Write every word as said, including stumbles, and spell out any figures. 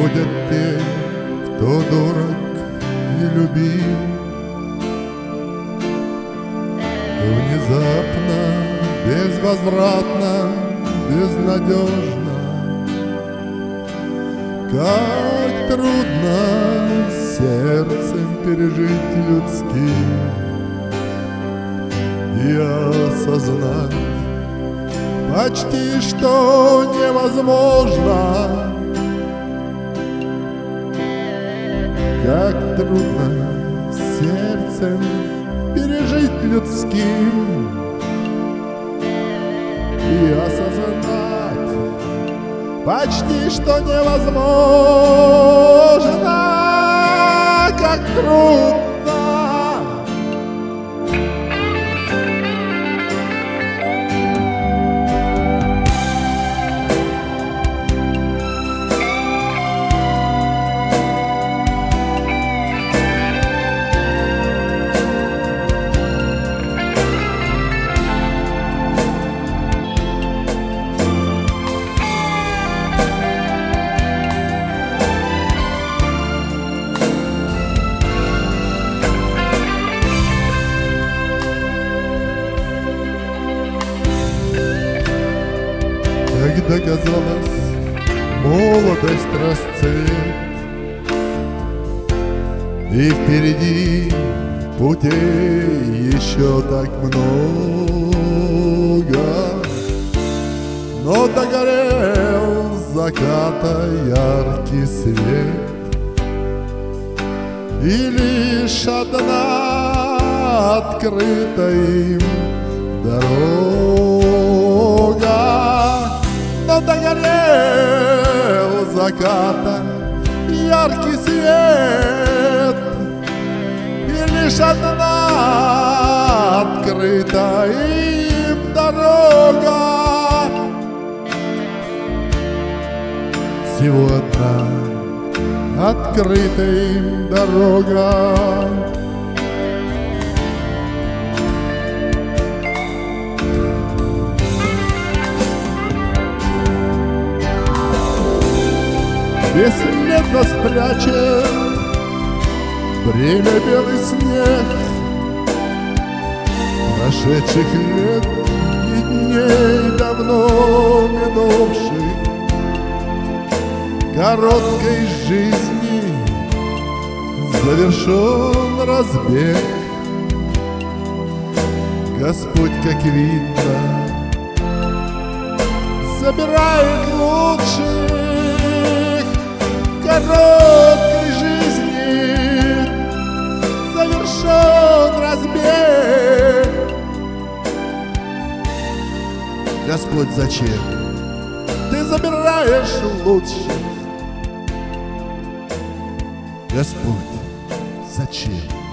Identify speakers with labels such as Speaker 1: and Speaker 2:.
Speaker 1: Ходят те, кто дорог и любим. Внезапно, безвозвратно, безнадежно, как трудно сердцем пережить людским и осознать почти что невозможно. Как трудно сердцем пережить людским и осознать почти что невозможно. Как трудно. Когда казалось, молодость расцвет, и впереди путей еще так много, но догорел с заката яркий свет, и лишь одна открыта им дорога. Но догорел заката яркий свет, и лишь одна открыта им дорога. Всего одна открыта им дорога. Бесследно спрячет время белый снег прошедших лет и дней давно минувших, короткой жизни завершен разбег. Господь, как видно, забирает лучших. Короткой жизни завершен разбег. Господь, зачем ты забираешь лучших? Господь, зачем?